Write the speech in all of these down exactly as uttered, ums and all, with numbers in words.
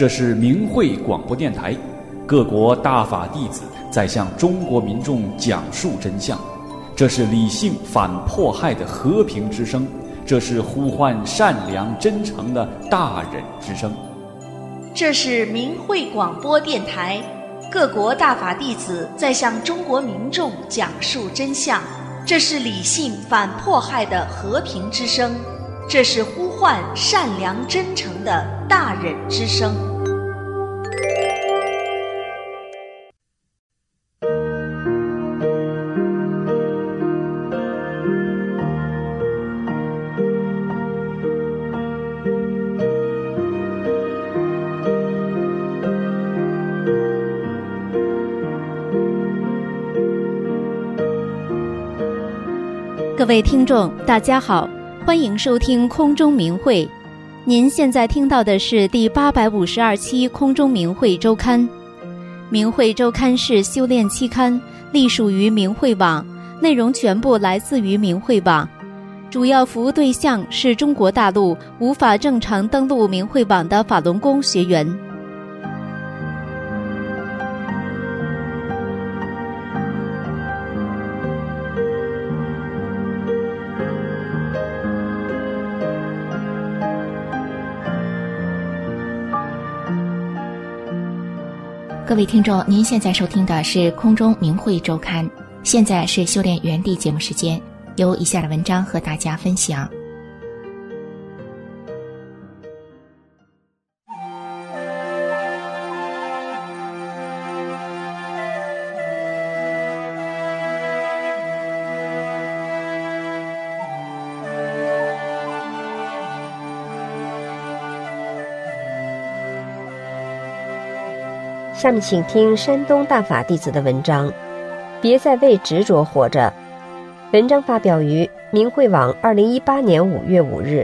这是明慧广播电台，各国大法弟子在向中国民众讲述真相。这是理性反迫害的和平之声，这是呼唤善良真诚的大忍之声。 这是明慧广播电台，各国大法弟子在向中国民众讲述真相。这是理性反迫害的和平之声，这是呼唤善良真诚的大忍之声。 各位听众大家好，欢迎收听空中明慧。您现在听到的是第八百五十二期空中明慧周刊。明慧周刊是修炼期刊，隶属于明慧网，内容全部来自于明慧网，主要服务对象是中国大陆无法正常登录明慧网的法轮功学员。 各位听众，您现在收听的是空中明慧周刊，现在是修炼原地节目时间，由以下的文章和大家分享。 下面请听山东大法弟子的文章，别再为执着活着。文章发表于明慧网二零一八年五月五日。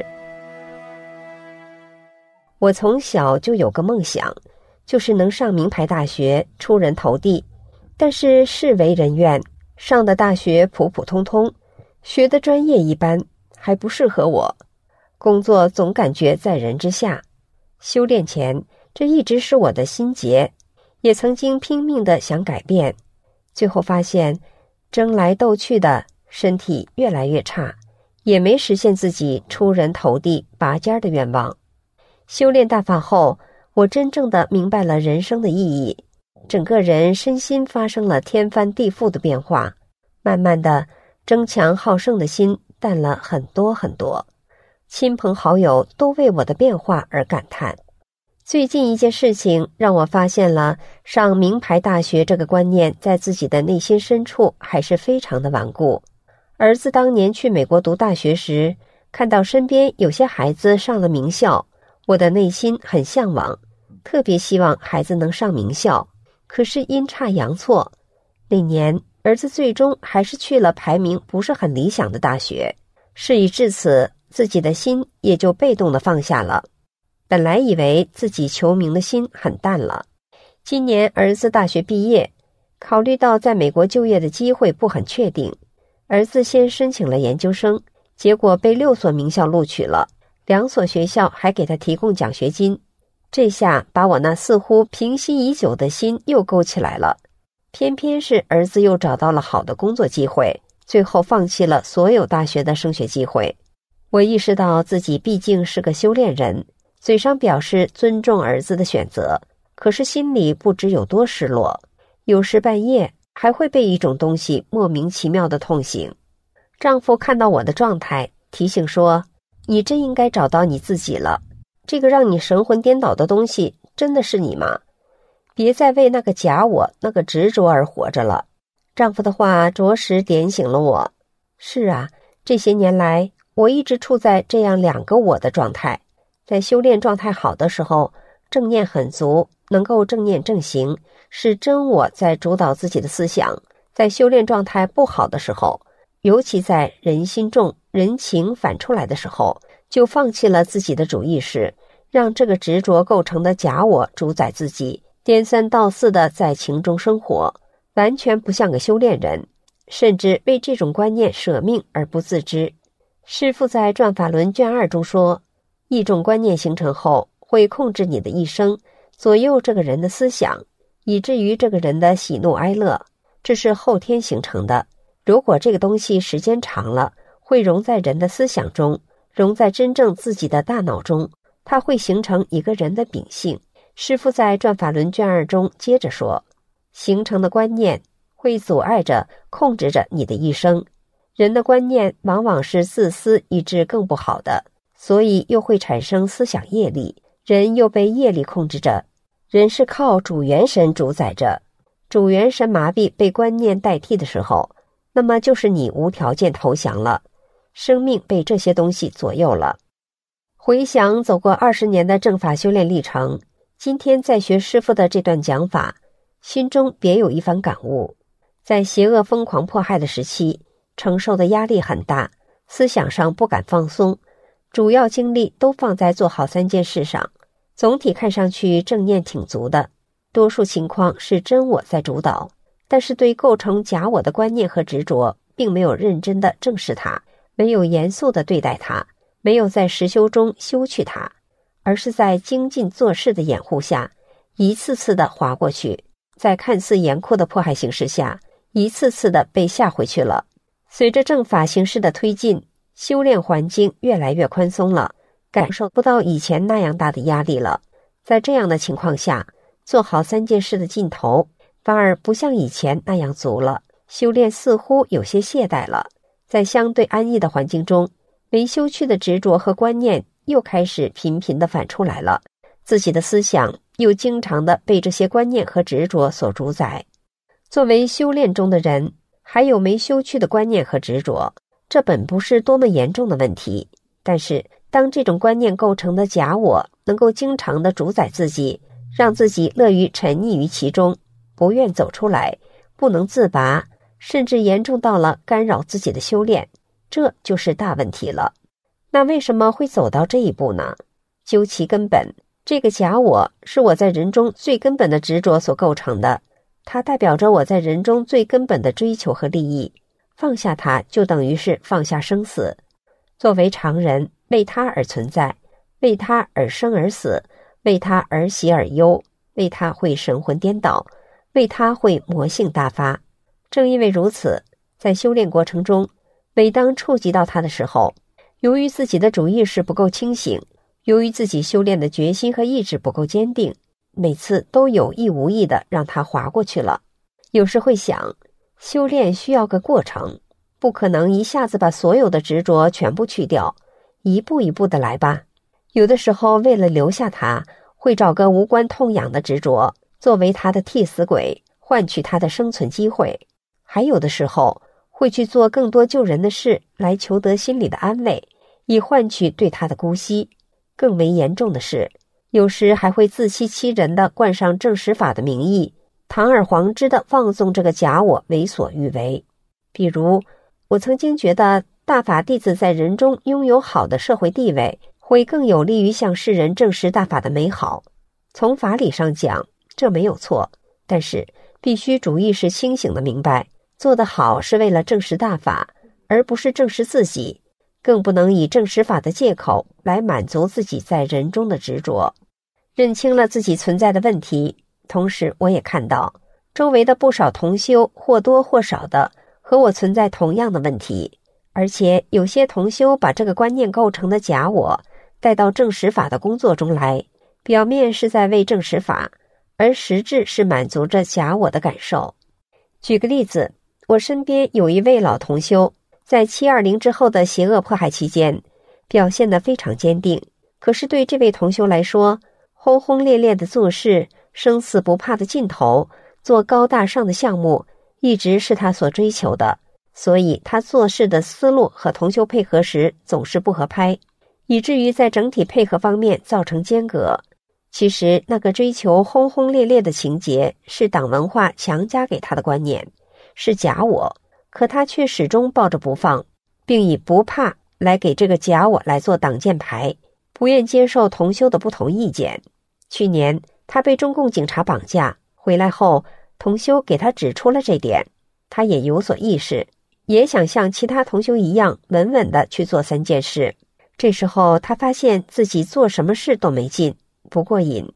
我从小就有个梦想，就是能上名牌大学，出人头地。但是事为人愿，上的大学普普通通，学的专业一般，还不适合我。工作总感觉在人之下。修炼前，这一直是我的心结。也曾经拼命地想改变，最后发现争来斗去的，身体越来越差，也没实现自己出人头地拔尖的愿望。修炼大法后，我真正的明白了人生的意义，整个人身心发生了天翻地覆的变化。慢慢的，争强好胜的心淡了很多很多，亲朋好友都为我的变化而感叹。最近一件事情让我发现了上名牌大学这个观念在自己的内心深处还是非常的顽固。儿子当年去美国读大学时，看到身边有些孩子上了名校，我的内心很向往，特别希望孩子能上名校。可是阴差阳错，那年儿子最终还是去了排名不是很理想的大学。事已至此，自己的心也就被动地放下了。本来以为自己求名的心很淡了，今年儿子大学毕业，考虑到在美国就业的机会不很确定，儿子先申请了研究生，结果被六所名校录取了，两所学校还给他提供奖学金。这下把我那似乎平息已久的心又勾起来了。偏偏是儿子又找到了好的工作机会，最后放弃了所有大学的升学机会。我意识到自己毕竟是个修炼人，嘴上表示尊重儿子的选择，可是心里不知有多失落。有时半夜还会被一种东西莫名其妙的痛醒。丈夫看到我的状态，提醒说，你真应该找到你自己了，这个让你神魂颠倒的东西真的是你吗？别再为那个假我，那个执着而活着了。丈夫的话着实点醒了我。是啊，这些年来我一直处在这样两个我的状态。在修炼状态好的时候，正念很足，能够正念正行，是真我在主导自己的思想。在修炼状态不好的时候，尤其在人心重、人情反出来的时候，就放弃了自己的主意识，让这个执着构成的假我主宰自己，颠三倒四的在情中生活，完全不像个修炼人，甚至为这种观念舍命而不自知。师父在《转法轮》卷二中说，一种观念形成后，会控制你的一生， 左右这个人的思想，以至于这个人的喜怒哀乐，这是后天形成的。如果这个东西时间长了，会融在人的思想中，融在真正自己的大脑中，它会形成一个人的秉性。师父在转法轮卷二中接着说，形成的观念会阻碍着、控制着你的一生。人的观念往往是自私以致更不好的，所以又会产生思想业力，人又被业力控制着。人是靠主元神主宰着，主元神麻痹被观念代替的时候，那么就是你无条件投降了，生命被这些东西左右了。回想走过二十年的正法修炼历程，今天在学师父的这段讲法，心中别有一番感悟。在邪恶疯狂迫害的时期，承受的压力很大，思想上不敢放松，主要精力都放在做好三件事上。总体看上去正念挺足的，多数情况是真我在主导，但是对构成假我的观念和执着，并没有认真的正视它，没有严肃的对待它，没有在实修中修去它，而是在精进做事的掩护下，一次次的滑过去，在看似严酷的迫害形势下，一次次的被吓回去了。随着正法形势的推进，修炼环境越来越宽松了，感受不到以前那样大的压力了。在这样的情况下，做好三件事的劲头反而不像以前那样足了，修炼似乎有些懈怠了。在相对安逸的环境中，没修去的执着和观念又开始频频地反出来了，自己的思想又经常地被这些观念和执着所主宰。作为修炼中的人，还有没修去的观念和执着，这本不是多么严重的问题，但是当这种观念构成的假我能够经常地主宰自己，让自己乐于沉溺于其中，不愿走出来，不能自拔，甚至严重到了干扰自己的修炼，这就是大问题了。那为什么会走到这一步呢？究其根本，这个假我是我在人中最根本的执着所构成的，它代表着我在人中最根本的追求和利益，放下它就等于是放下生死。作为常人，为它而存在，为它而生而死，为它而喜而忧，为它会神魂颠倒，为它会魔性大发。正因为如此，在修炼过程中，每当触及到它的时候，由于自己的主意识不够清醒，由于自己修炼的决心和意志不够坚定，每次都有意无意的让它滑过去了。有时会想，修炼需要个过程，不可能一下子把所有的执着全部去掉，一步一步的来吧。有的时候为了留下它，会找个无关痛痒的执着作为它的替死鬼，换取它的生存机会。还有的时候会去做更多救人的事来求得心理的安慰，以换取对它的姑息。更为严重的是，有时还会自欺欺人地冠上正实法的名义，堂而皇之地放纵这个假我为所欲为。比如，我曾经觉得大法弟子在人中拥有好的社会地位，会更有利于向世人证实大法的美好。从法理上讲，这没有错，但是必须主意识清醒地明白，做得好是为了证实大法，而不是证实自己，更不能以证实法的借口来满足自己在人中的执着。认清了自己存在的问题，同时我也看到周围的不少同修或多或少的和我存在同样的问题，而且有些同修把这个观念构成的假我带到证实法的工作中来，表面是在为证实法，而实质是满足着假我的感受。举个例子，我身边有一位老同修，在七二零之后的邪恶迫害期间，表现得非常坚定。可是对这位同修来说，轰轰烈烈的做事，生死不怕的劲头，做高大上的项目，一直是他所追求的，所以他做事的思路和同修配合时总是不合拍，以至于在整体配合方面造成间隔。其实那个追求轰轰烈烈的情节是党文化强加给他的观念，是假我，可他却始终抱着不放，并以不怕来给这个假我来做挡箭牌，不愿接受同修的不同意见。去年他被中共警察绑架回来后，同修给他指出了这点，他也有所意识，也想像其他同修一样稳稳地去做三件事。这时候他发现自己做什么事都没劲，不过瘾，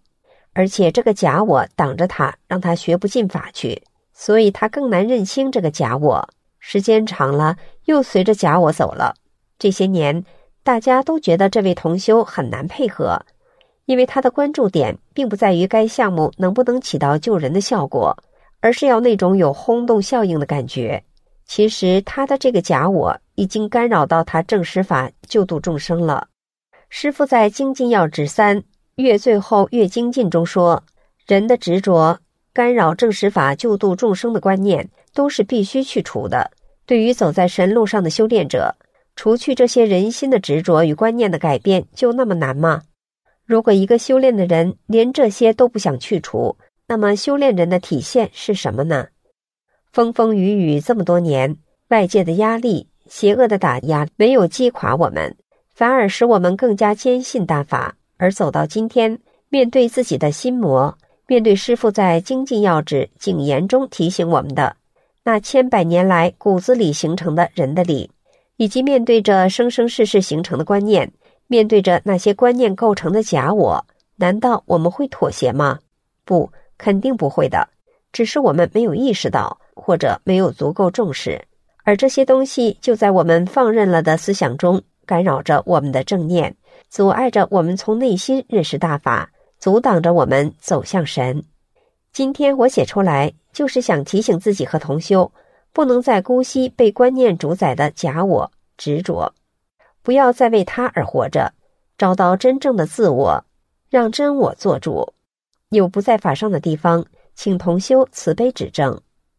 而且这个假我挡着他，让他学不进法去，所以他更难认清这个假我。时间长了，又随着假我走了。这些年，大家都觉得这位同修很难配合，因为他的关注点并不在于该项目能不能起到救人的效果，而是要那种有轰动效应的感觉。其实他的这个假我已经干扰到他正实法救度众生了。师父在精进要旨三越最后越精进中说，人的执着干扰正实法救度众生的观念都是必须去除的。对于走在神路上的修炼者，除去这些人心的执着与观念的改变就那么难吗？如果一个修炼的人连这些都不想去除，那么修炼人的体现是什么呢？风风雨雨这么多年，外界的压力、邪恶的打压没有击垮我们，反而使我们更加坚信大法，而走到今天，面对自己的心魔，面对师父在精进要旨警言中提醒我们的那千百年来骨子里形成的人的理，以及面对着生生世世形成的观念，面对着那些观念构成的假我，难道我们会妥协吗？不，肯定不会的，只是我们没有意识到，或者没有足够重视，而这些东西就在我们放任了的思想中干扰着我们的正念，阻碍着我们从内心认识大法，阻挡着我们走向神。今天我写出来，就是想提醒自己和同修，不能再姑息被观念主宰的假我执着，不要再为他而活着，找到真正的自我，让真我做主。有不在法上的地方，请同修慈悲指正。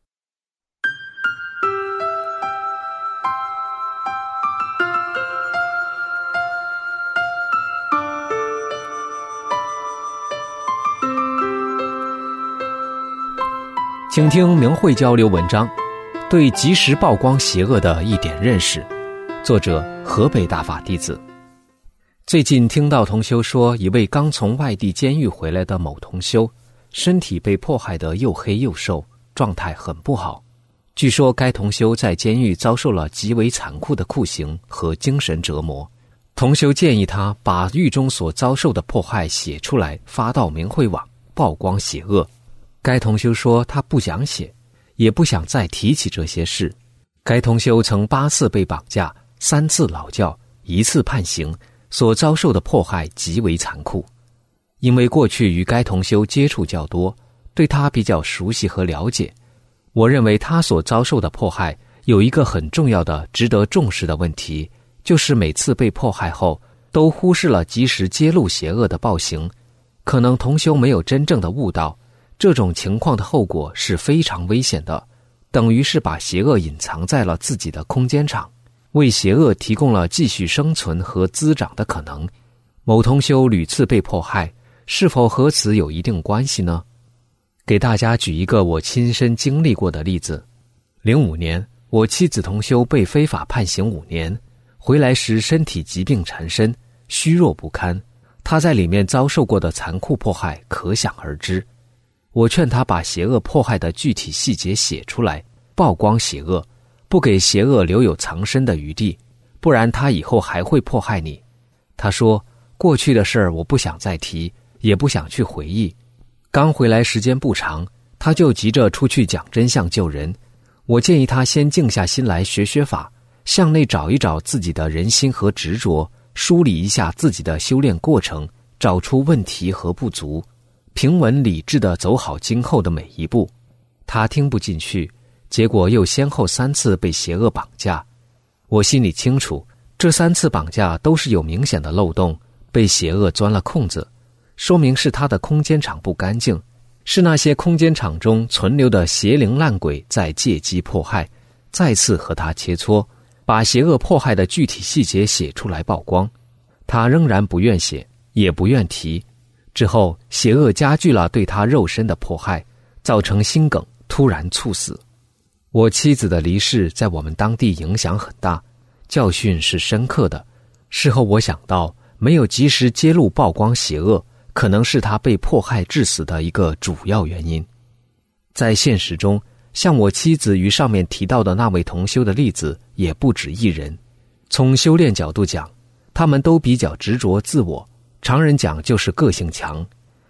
请听明慧交流文章，对及时曝光邪恶的一点认识，作者河北大法弟子。最近听到同修说，一位刚从外地监狱回来的某同修，身体被迫害得又黑又瘦，状态很不好。据说该同修在监狱遭受了极为残酷的酷刑和精神折磨。同修建议他把狱中所遭受的迫害写出来，发到明慧网，曝光邪恶。该同修说他不想写，也不想再提起这些事。该同修曾八次被绑架，三次劳教，一次判刑，所遭受的迫害极为残酷。因为过去与该同修接触较多，对他比较熟悉和了解，我认为他所遭受的迫害有一个很重要的值得重视的问题，就是每次被迫害后都忽视了及时揭露邪恶的暴行。可能同修没有真正的悟到这种情况的后果是非常危险的，等于是把邪恶隐藏在了自己的空间场，为邪恶提供了继续生存和滋长的可能。某同修屡次被迫害，是否和此有一定关系呢？给大家举一个我亲身经历过的例子。零五年，我妻子同修被非法判刑五年，回来时身体疾病缠身，虚弱不堪。她在里面遭受过的残酷迫害可想而知。我劝他把邪恶迫害的具体细节写出来，曝光邪恶，不给邪恶留有藏身的余地，不然他以后还会迫害你。他说，过去的事儿我不想再提，也不想去回忆。刚回来时间不长，他就急着出去讲真相救人。我建议他先静下心来学学法，向内找一找自己的人心和执着，梳理一下自己的修炼过程，找出问题和不足，平稳理智地走好今后的每一步。他听不进去，结果又先后三次被邪恶绑架。我心里清楚，这三次绑架都是有明显的漏洞，被邪恶钻了空子，说明是他的空间场不干净，是那些空间场中存留的邪灵烂鬼在借机迫害。再次和他切磋，把邪恶迫害的具体细节写出来曝光。他仍然不愿写，也不愿提。之后邪恶加剧了对他肉身的迫害，造成心梗，突然猝死。我妻子的离世在我们当地影响很大，教训是深刻的。事后我想到，没有及时揭露曝光邪恶，可能是他被迫害致死的一个主要原因。在现实中，像我妻子与上面提到的那位同修的例子也不止一人。从修炼角度讲，他们都比较执着自我，常人讲就是个性强。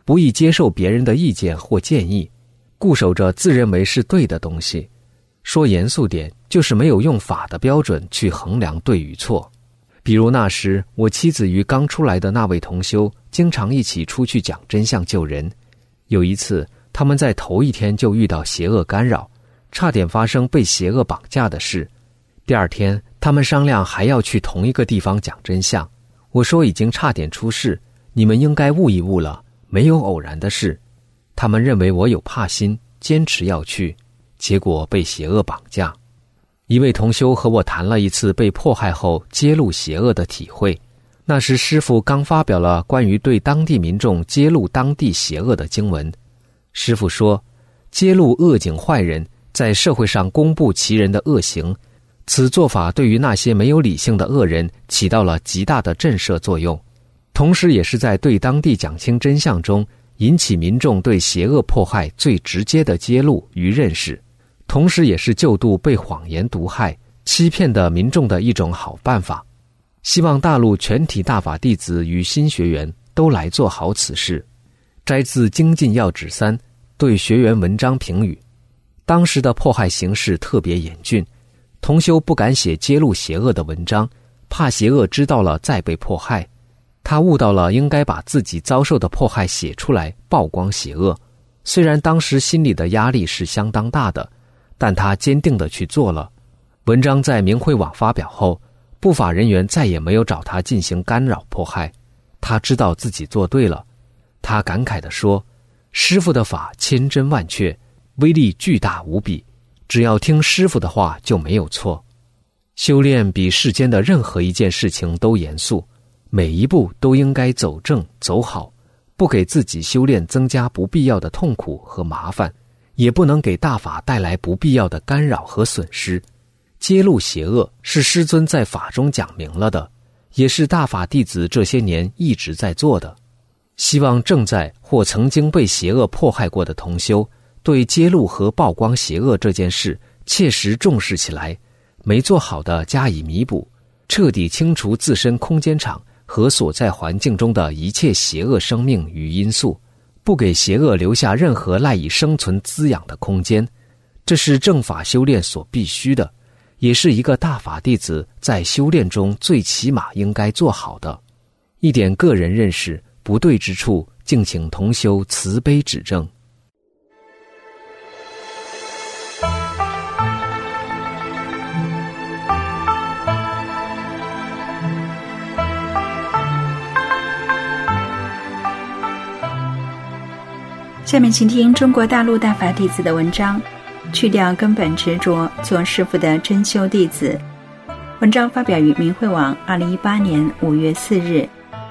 不易接受别人的意见或建议，固守着自认为是对的东西。说严肃点，就是没有用法的标准去衡量对与错。比如那时我妻子与刚出来的那位同修经常一起出去讲真相救人。有一次他们在头一天就遇到邪恶干扰，差点发生被邪恶绑架的事。第二天他们商量还要去同一个地方讲真相，我说已经差点出事，你们应该悟一悟了，没有偶然的事。他们认为我有怕心，坚持要去，结果被邪恶绑架。一位同修和我谈了一次被迫害后揭露邪恶的体会。那时师父刚发表了关于对当地民众揭露当地邪恶的经文。师父说，揭露恶警坏人，在社会上公布其人的恶行，此做法对于那些没有理性的恶人起到了极大的震慑作用，同时也是在对当地讲清真相中引起民众对邪恶迫害最直接的揭露与认识，同时也是救度被谎言毒害、欺骗的民众的一种好办法。希望大陆全体大法弟子与新学员都来做好此事。摘自《精进要旨三》对学员文章评语：当时的迫害形势特别严峻，同修不敢写揭露邪恶的文章，怕邪恶知道了再被迫害。他悟到了应该把自己遭受的迫害写出来，曝光邪恶。虽然当时心里的压力是相当大的，但他坚定地去做了。文章在明慧网发表后，不法人员再也没有找他进行干扰迫害，他知道自己做对了。他感慨地说，师父的法千真万确，威力巨大无比，只要听师父的话就没有错。修炼比世间的任何一件事情都严肃，每一步都应该走正走好，不给自己修炼增加不必要的痛苦和麻烦，也不能给大法带来不必要的干扰和损失。揭露邪恶是师尊在法中讲明了的，也是大法弟子这些年一直在做的。希望正在或曾经被邪恶迫害过的同修，对揭露和曝光邪恶这件事切实重视起来，没做好的加以弥补，彻底清除自身空间场和所在环境中的一切邪恶生命与因素，不给邪恶留下任何赖以生存滋养的空间。这是正法修炼所必须的，也是一个大法弟子在修炼中最起码应该做好的。一点个人认识不对之处，敬请同修慈悲指正。 下面请听中国大陆大法弟子的文章，去掉根本执着，做师父的真修弟子。文章发表于明慧网二零一八年五月四日。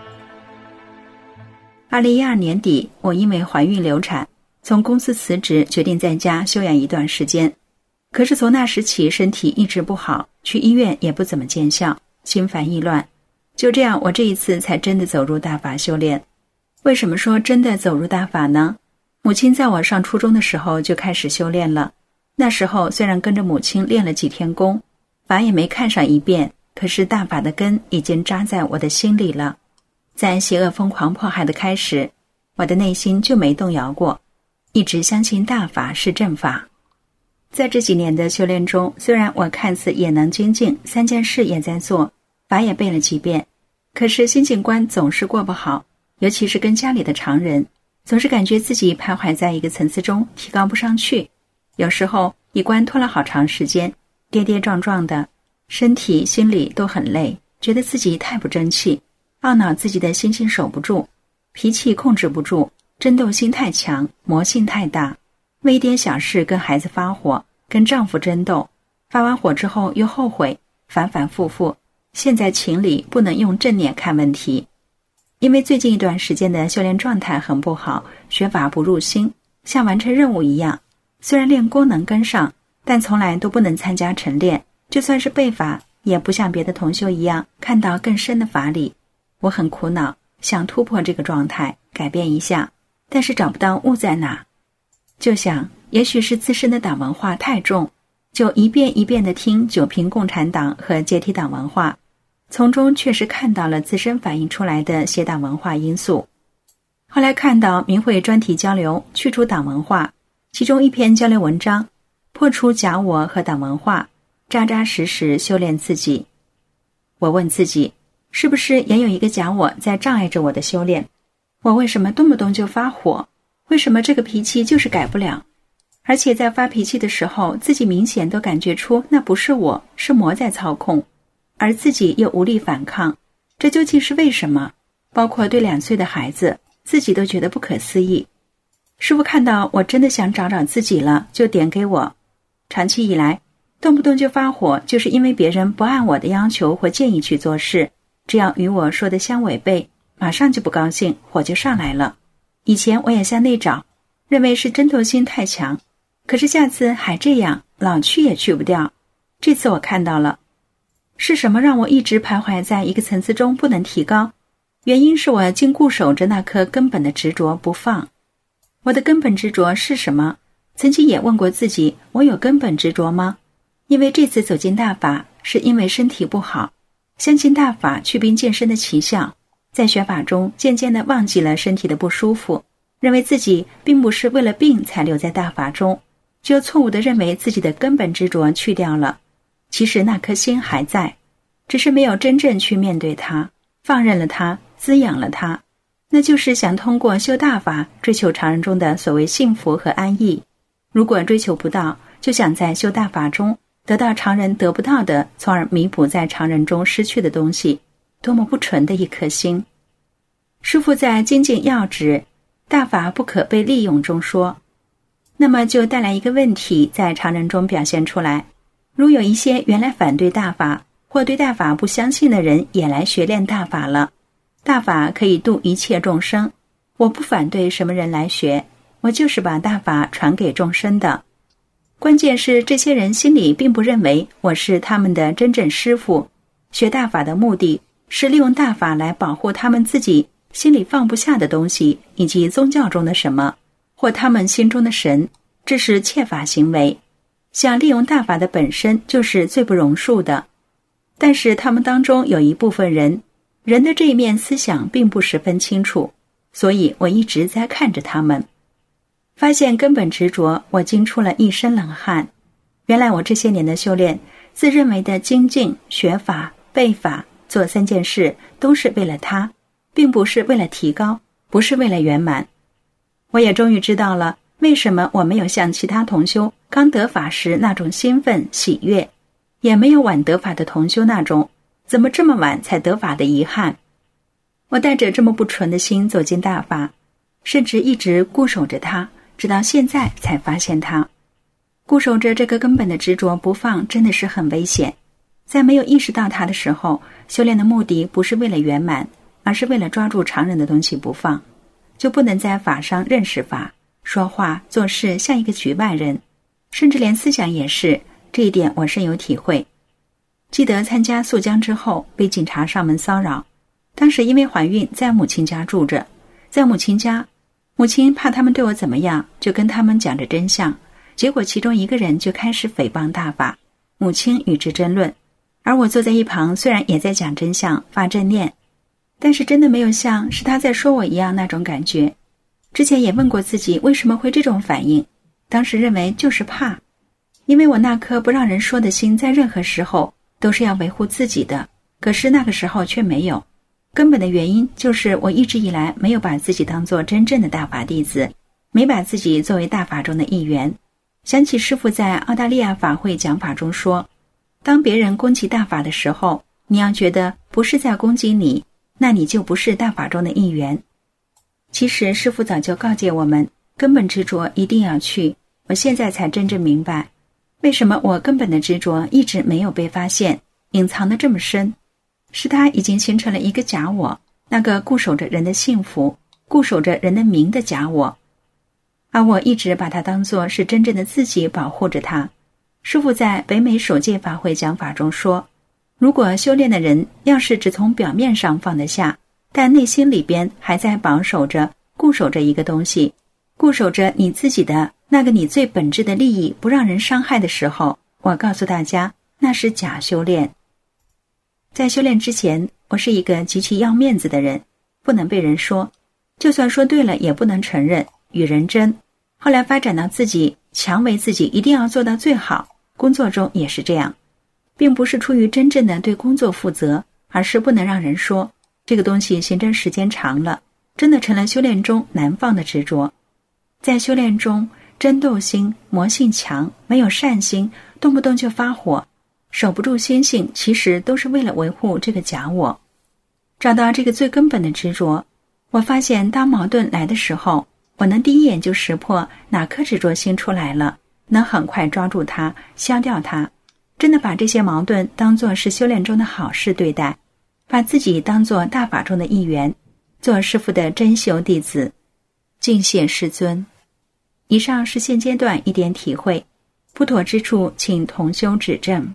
二零一二年底，我因为怀孕流产，从公司辞职，决定在家休养一段时间。可是从那时起，身体一直不好，去医院也不怎么见效，心烦意乱。就这样，我这一次才真的走入大法修炼。为什么说真的走入大法呢？母亲在我上初中的时候就开始修炼了。那时候虽然跟着母亲练了几天功，法也没看上一遍，可是大法的根已经扎在我的心里了。在邪恶疯狂迫害的开始，我的内心就没动摇过，一直相信大法是正法。在这几年的修炼中，虽然我看似也能精进，三件事也在做，法也背了几遍，可是心境关总是过不好，尤其是跟家里的常人，总是感觉自己徘徊在一个层次中，提高不上去。有时候一关拖了好长时间，跌跌撞撞的，身体心里都很累，觉得自己太不争气，懊恼自己的心性守不住，脾气控制不住，争斗心太强，魔性太大，为一点小事跟孩子发火，跟丈夫争斗，发完火之后又后悔，反反复复。现在情理不能用正念看问题。因为最近一段时间的修炼状态很不好，学法不入心，像完成任务一样，虽然练功能跟上，但从来都不能参加晨练，就算是背法，也不像别的同修一样看到更深的法理。我很苦恼，想突破这个状态，改变一下，但是找不到悟在哪。就想也许是自身的党文化太重，就一遍一遍地听九评共产党和解体党文化，从中确实看到了自身反映出来的邪党文化因素。 后来看到明慧专题交流去除党文化，其中一篇交流文章破除假我和党文化，扎扎实实修炼自己。我问自己，是不是也有一个假我在障碍着我的修炼？我为什么动不动就发火？为什么这个脾气就是改不了？而且在发脾气的时候，自己明显都感觉出那不是我，是魔在操控，而自己又无力反抗，这究竟是为什么？包括对两岁的孩子，自己都觉得不可思议。师父看到我真的想找找自己了，就点给我。长期以来，动不动就发火，就是因为别人不按我的要求或建议去做事，只要与我说的相违背，马上就不高兴，火就上来了。以前我也向内找，认为是争斗心太强，可是下次还这样，老去也去不掉。这次我看到了，是什么让我一直徘徊在一个层次中不能提高？原因是我竟固守着那颗根本的执着不放。我的根本执着是什么？曾经也问过自己，我有根本执着吗？因为这次走进大法，是因为身体不好，相信大法祛病健身的奇效，在学法中渐渐地忘记了身体的不舒服，认为自己并不是为了病才留在大法中，就错误地认为自己的根本执着去掉了。其实那颗心还在，只是没有真正去面对它，放任了它，滋养了它，那就是想通过修大法追求常人中的所谓幸福和安逸。如果追求不到，就想在修大法中得到常人得不到的，从而弥补在常人中失去的东西，多么不纯的一颗心。师父在精进要旨大法不可被利用中说，那么就带来一个问题在常人中表现出来，如有一些原来反对大法或对大法不相信的人也来学练大法了，大法可以度一切众生，我不反对什么人来学，我就是把大法传给众生的。关键是这些人心里并不认为我是他们的真正师父，学大法的目的是利用大法来保护他们自己心里放不下的东西，以及宗教中的什么或他们心中的神，这是窃法行为。想利用大法的本身就是最不容恕的，但是他们当中有一部分人，人的这一面思想并不十分清楚，所以我一直在看着他们，发现根本执着，我惊出了一身冷汗。原来我这些年的修炼，自认为的精进、学法、背法，做三件事都是为了他，并不是为了提高，不是为了圆满。我也终于知道了为什么我没有像其他同修刚得法时那种兴奋喜悦，也没有晚得法的同修那种怎么这么晚才得法的遗憾。我带着这么不纯的心走进大法，甚至一直固守着它，直到现在才发现它。固守着这个根本的执着不放，真的是很危险。在没有意识到它的时候，修炼的目的不是为了圆满，而是为了抓住常人的东西不放，就不能在法上认识法，说话做事像一个局外人，甚至连思想也是，这一点我深有体会。记得参加溯江之后被警察上门骚扰，当时因为怀孕在母亲家住着，在母亲家，母亲怕他们对我怎么样，就跟他们讲着真相，结果其中一个人就开始诽谤大法，母亲与之争论，而我坐在一旁，虽然也在讲真相发正念，但是真的没有像是他在说我一样那种感觉。之前也问过自己为什么会这种反应，当时认为就是怕，因为我那颗不让人说的心在任何时候都是要维护自己的，可是那个时候却没有。根本的原因就是我一直以来没有把自己当作真正的大法弟子，没把自己作为大法中的一员。想起师父在澳大利亚法会讲法中说，当别人攻击大法的时候，你要觉得不是在攻击你，那你就不是大法中的一员。其实师父早就告诫我们，根本执着一定要去，我现在才真正明白，为什么我根本的执着一直没有被发现，隐藏得这么深，是它已经形成了一个假我，那个固守着人的幸福，固守着人的名的假我，而我一直把它当作是真正的自己保护着它。师父在北美首届法会讲法中说，如果修炼的人要是只从表面上放得下，但内心里边还在保守着固守着一个东西，固守着你自己的那个你最本质的利益不让人伤害的时候，我告诉大家，那是假修炼。在修炼之前，我是一个极其要面子的人，不能被人说， 就算说对了也不能承认，与人争。后来发展到自己强为自己一定要做到最好，工作中也是这样，并不是出于真正的对工作负责，而是不能让人说这个东西行政时间长了，真的成了修炼中难放的执着。在修炼中，争斗心、魔性强，没有善心，动不动就发火，守不住心性，其实都是为了维护这个假我。找到这个最根本的执着，我发现当矛盾来的时候，我能第一眼就识破哪颗执着心出来了，能很快抓住它，消掉它，真的把这些矛盾当作是修炼中的好事对待，把自己当作大法中的一员，做师父的真修弟子，敬谢师尊。以上是现阶段一点体会，不妥之处请同修指正。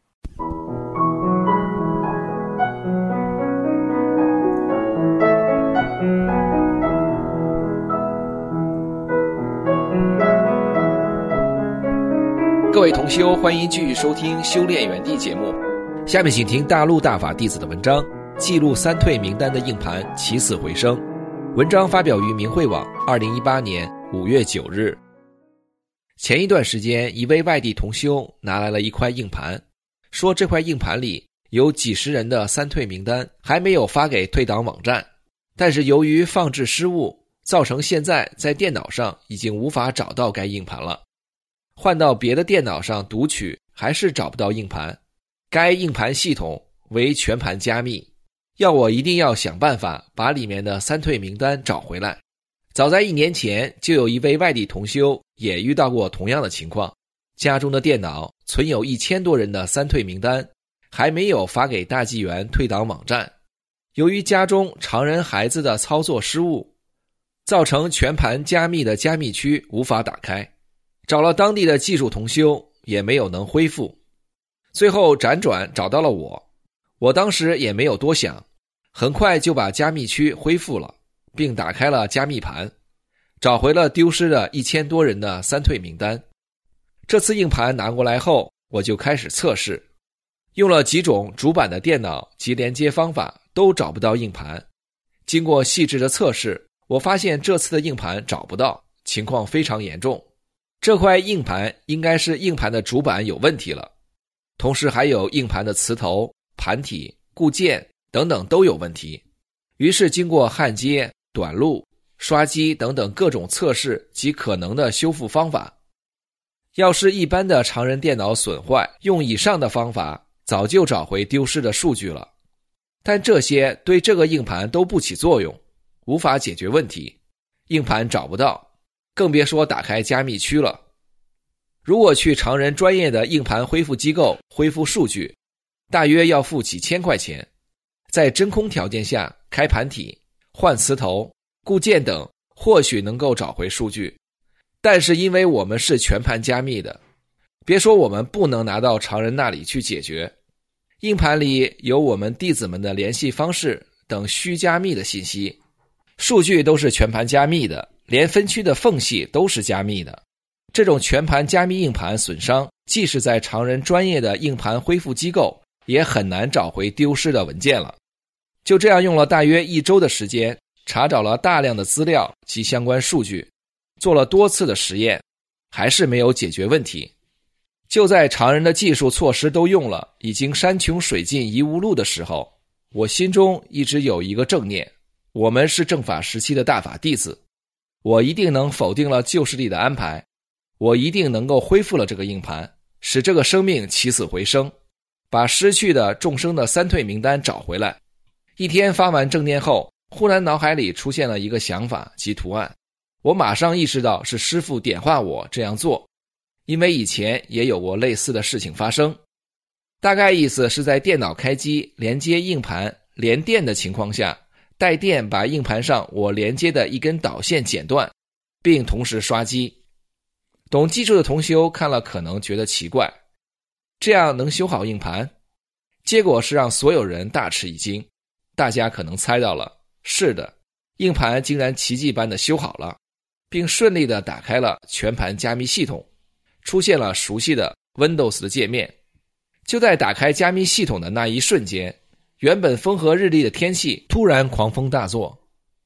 各位同修，欢迎继续收听修炼园地节目。下面请听大陆大法弟子的文章，记录三退名单的硬盘起死回生。文章发表于明慧网，二零一八年五月九日。前一段时间，一位外地同修拿来了一块硬盘，说这块硬盘里有几十人的三退名单，还没有发给退档网站，但是由于放置失误，造成现在在电脑上已经无法找到该硬盘了。换到别的电脑上读取还是找不到硬盘，该硬盘系统为全盘加密，要我一定要想办法把里面的三退名单找回来。早在一年前，就有一位外地同修也遇到过同样的情况，家中的电脑存有一千多人的三退名单，还没有发给大纪元退档网站。由于家中常人孩子的操作失误，造成全盘加密的加密区无法打开，找了当地的技术同修也没有能恢复，最后辗转找到了我。我当时也没有多想，很快就把加密区恢复了，并打开了加密盘，找回了丢失的一千多人的三退名单。这次硬盘拿过来后，我就开始测试，用了几种主板的电脑及连接方法都找不到硬盘。经过细致的测试，我发现这次的硬盘找不到，情况非常严重。这块硬盘应该是硬盘的主板有问题了，同时还有硬盘的磁头、盘体、固件等等都有问题。于是经过焊接、短路、刷机等等各种测试及可能的修复方法，要是一般的常人电脑损坏，用以上的方法早就找回丢失的数据了，但这些对这个硬盘都不起作用，无法解决问题，硬盘找不到，更别说打开加密区了。如果去常人专业的硬盘恢复机构恢复数据，大约要付几千块钱，在真空条件下开盘体、换磁头、固件等，或许能够找回数据。但是因为我们是全盘加密的，别说我们不能拿到常人那里去解决，硬盘里有我们弟子们的联系方式等虚加密的信息，数据都是全盘加密的，连分区的缝隙都是加密的。这种全盘加密硬盘损伤，即使在常人专业的硬盘恢复机构，也很难找回丢失的文件了。就这样用了大约一周的时间，查找了大量的资料及相关数据，做了多次的实验，还是没有解决问题。就在常人的技术措施都用了，已经山穷水尽疑无路的时候，我心中一直有一个正念，我们是正法时期的大法弟子，我一定能否定了旧势力的安排，我一定能够恢复了这个硬盘，使这个生命起死回生，把失去的众生的三退名单找回来。一天发完正念后，忽然脑海里出现了一个想法及图案，我马上意识到是师父点化我这样做，因为以前也有过类似的事情发生。大概意思是在电脑开机连接硬盘连电的情况下，带电把硬盘上我连接的一根导线剪断，并同时刷机。懂技术的同修看了可能觉得奇怪，这样能修好硬盘？结果是让所有人大吃一惊，大家可能猜到了，是的，硬盘竟然奇迹般的修好了，并顺利的打开了全盘加密系统，出现了熟悉的 Windows 的界面。就在打开加密系统的那一瞬间，原本风和日丽的天气突然狂风大作，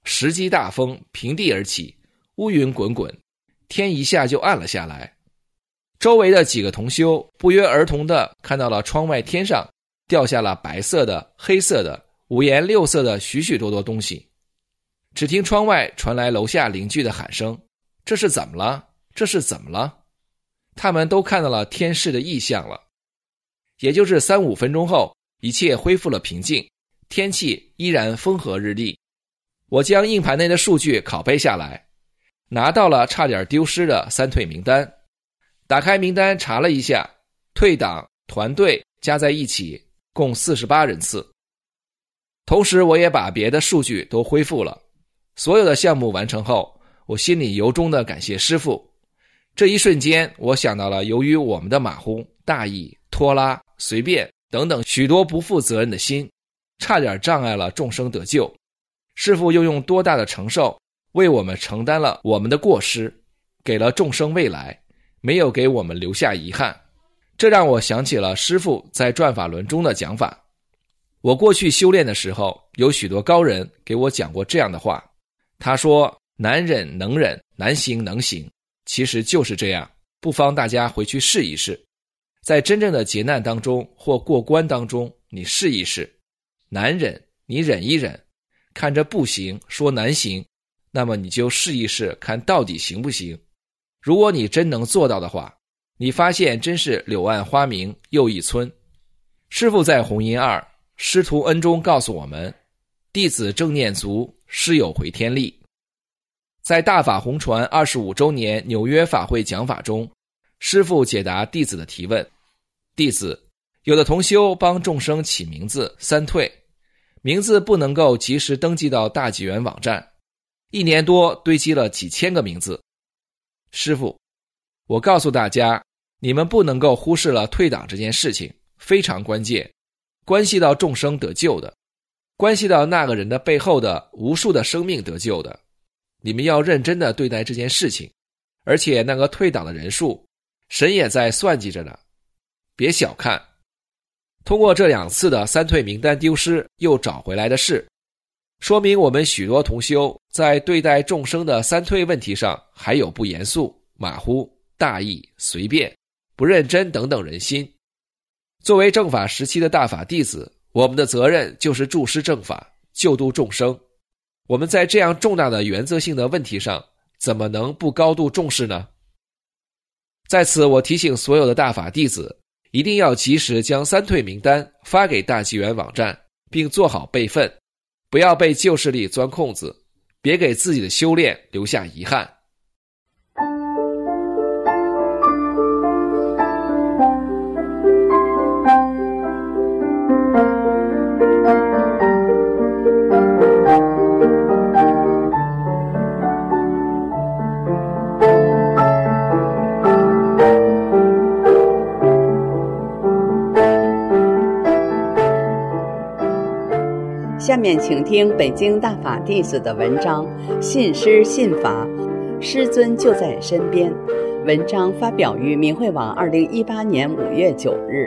时击大风平地而起，乌云滚滚，天一下就暗了下来。周围的几个同修不约而同地看到了窗外天上掉下了白色的、黑色的、五颜六色的许许多多东西。只听窗外传来楼下邻居的喊声：这是怎么了？这是怎么了？他们都看到了天势的异象了。也就是三五分钟后，一切恢复了平静，天气依然风和日丽。我将硬盘内的数据拷贝下来，拿到了差点丢失的三退名单。打开名单查了一下，退党团队加在一起共四十八人次。同时我也把别的数据都恢复了。所有的项目完成后，我心里由衷地感谢师父。这一瞬间，我想到了由于我们的马虎、大意、拖拉、随便等等许多不负责任的心，差点障碍了众生得救。师父又用多大的承受为我们承担了我们的过失，给了众生未来，没有给我们留下遗憾。这让我想起了师父在转法轮中的讲法。我过去修炼的时候，有许多高人给我讲过这样的话。他说难忍能忍，难行能行，其实就是这样，不妨大家回去试一试。在真正的劫难当中或过关当中，你试一试。难忍你忍一忍，看着不行说难行，那么你就试一试看到底行不行。如果你真能做到的话，你发现真是柳暗花明又一村。师父在弘音二师徒恩中告诉我们，弟子正念足，师有回天力。在大法弘传二十五周年纽约法会讲法中，师父解答弟子的提问。弟子，有的同修帮众生起名字三退，名字不能够及时登记到大纪元网站，一年多堆积了几千个名字。师父，我告诉大家，你们不能够忽视了退党这件事情，非常关键，关系到众生得救的，关系到那个人的背后的无数的生命得救的。你们要认真的对待这件事情，而且那个退党的人数，神也在算计着呢，别小看。通过这两次的三退名单丢失又找回来的事，说明我们许多同修在对待众生的三退问题上还有不严肃、马虎、大意、随便、不认真等等人心。作为正法时期的大法弟子，我们的责任就是注师正法，救度众生。我们在这样重大的原则性的问题上，怎么能不高度重视呢？在此我提醒所有的大法弟子，一定要及时将三退名单发给大纪元网站，并做好备份，不要被旧势力钻空子，别给自己的修炼留下遗憾。 下面请听北京大法弟子的文章《信师信法，师尊就在身边》。文章发表于明慧网二零一八年五月九日。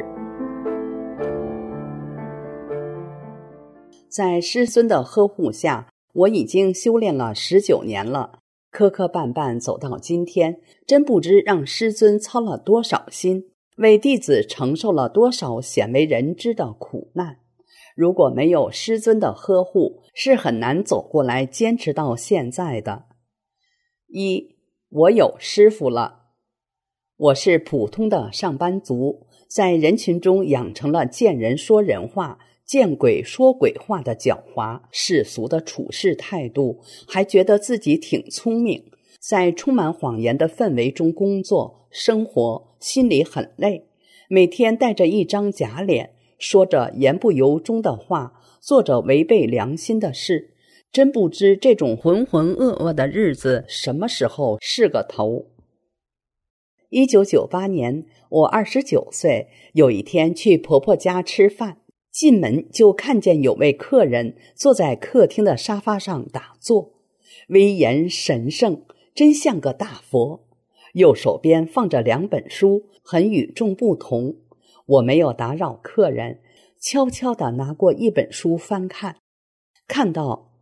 在师尊的呵护下，我已经修炼了十九年了，磕磕绊绊走到今天，真不知让师尊操了多少心，为弟子承受了多少鲜为人知的苦难。如果没有师尊的呵护，是很难走过来坚持到现在的。一，我有师父了。我是普通的上班族，在人群中养成了见人说人话，见鬼说鬼话的狡猾世俗的处事态度，还觉得自己挺聪明，在充满谎言的氛围中工作生活，心里很累，每天带着一张假脸，说着言不由衷的话，做着违背良心的事，真不知这种浑浑噩噩的日子什么时候是个头。一九九八年，我二十九岁，有一天去婆婆家吃饭，进门就看见有位客人坐在客厅的沙发上打坐，威严神圣，真像个大佛。右手边放着两本书，很与众不同。我没有打扰客人，悄悄地拿过一本书翻看，看到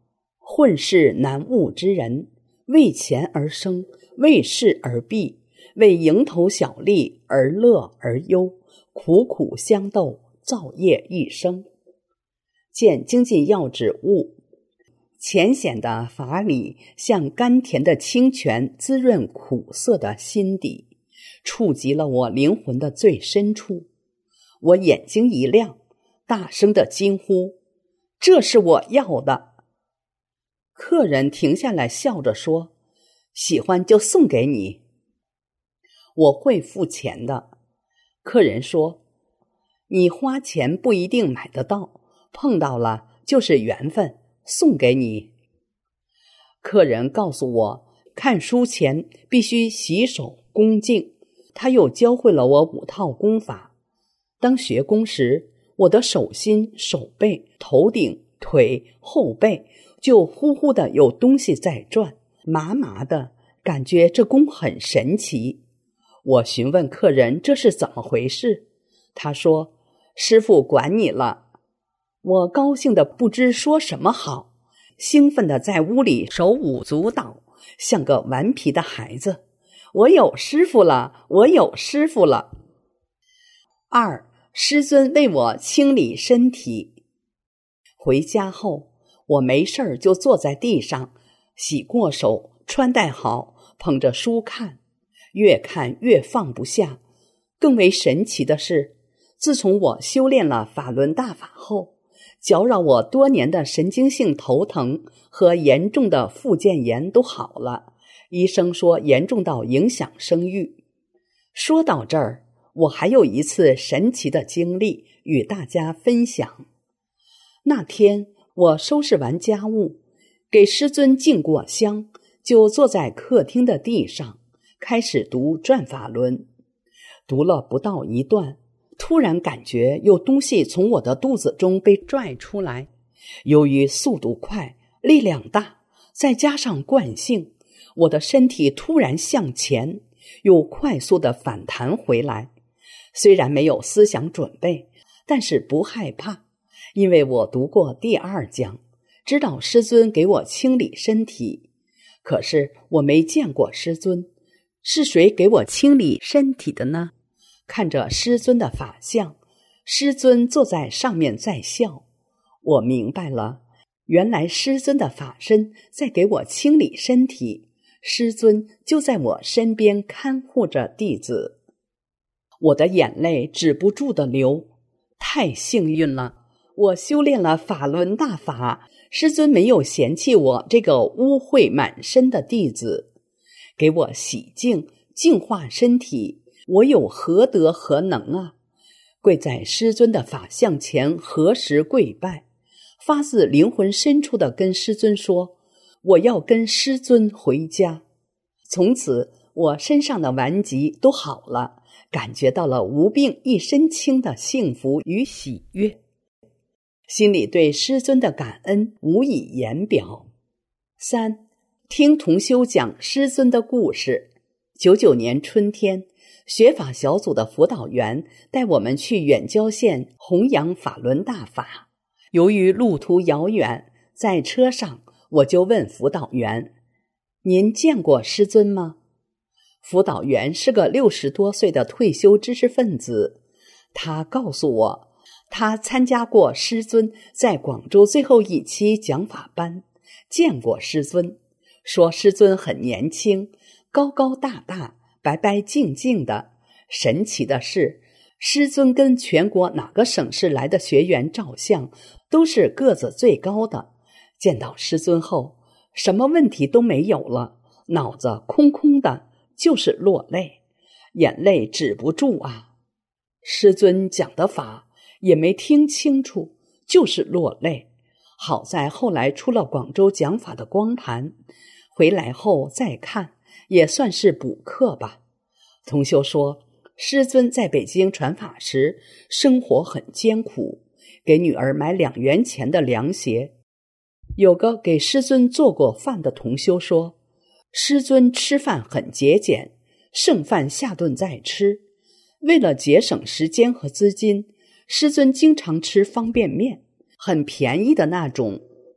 混世难悟之人，为钱而生，为势而避，为蝇头小利而乐而忧，苦苦相斗，造业一生。见精进要旨悟，浅显的法理像甘甜的清泉，滋润苦涩的心底，触及了我灵魂的最深处。我眼睛一亮，大声地惊呼：这是我要的！客人停下来笑着说：喜欢就送给你，我会付钱的。客人说：你花钱不一定买得到，碰到了就是缘分，送给你。客人告诉我，看书前必须洗手恭敬，他又教会了我五套功法。当学功时，我的手心、手背、头顶、腿、后背就呼呼的有东西在转，麻麻的，感觉这功很神奇。我询问客人这是怎么回事，他说：师父管你了。我高兴的不知说什么好，兴奋的在屋里手舞足蹈，像个顽皮的孩子。我有师父了，我有师父了。二，师尊为我清理身体。回家后，我没事儿就坐在地上，洗过手，穿戴好，捧着书看，越看越放不下。更为神奇的是，自从我修炼了法轮大法后，搅扰我多年的神经性头疼和严重的附件炎都好了，医生说严重到影响生育。说到这儿，我还有一次神奇的经历与大家分享。那天我收拾完家务，给师尊敬过香，就坐在客厅的地上，开始读转法轮。读了不到一段，突然感觉有东西从我的肚子中被拽出来，由于速度快，力量大，再加上惯性，我的身体突然向前，又快速地反弹回来。虽然没有思想准备，但是不害怕，因为我读过第二讲，知道师尊给我清理身体。可是我没见过师尊，是谁给我清理身体的呢？看着师尊的法相，师尊坐在上面在笑，我明白了，原来师尊的法身在给我清理身体，师尊就在我身边看护着弟子。我的眼泪止不住的流，太幸运了，我修炼了法轮大法，师尊没有嫌弃我这个污秽满身的弟子，给我洗净净化身体，我有何德何能啊？跪在师尊的法像前合十跪拜，发自灵魂深处的跟师尊说，我要跟师尊回家。从此我身上的顽疾都好了，感觉到了无病一身轻的幸福与喜悦，心里对师尊的感恩无以言表。三，听同修讲师尊的故事。九九年春天，学法小组的辅导员带我们去远郊县弘扬法轮大法。由于路途遥远，在车上我就问辅导员：您见过师尊吗？辅导员是个六十多岁的退休知识分子，他告诉我，他参加过师尊在广州最后一期讲法班，见过师尊，说师尊很年轻，高高大大，白白净净的。神奇的是，师尊跟全国哪个省市来的学员照相，都是个子最高的。见到师尊后，什么问题都没有了，脑子空空的，就是落泪，眼泪止不住啊。师尊讲的法也没听清楚，就是落泪。好在后来出了广州讲法的光盘，回来后再看，也算是补课吧。同修说，师尊在北京传法时，生活很艰苦，给女儿买两元钱的凉鞋。有个给师尊做过饭的同修说，师尊吃饭很节俭，剩饭下顿再吃。为了节省时间和资金，师尊经常吃方便面，很便宜的那种。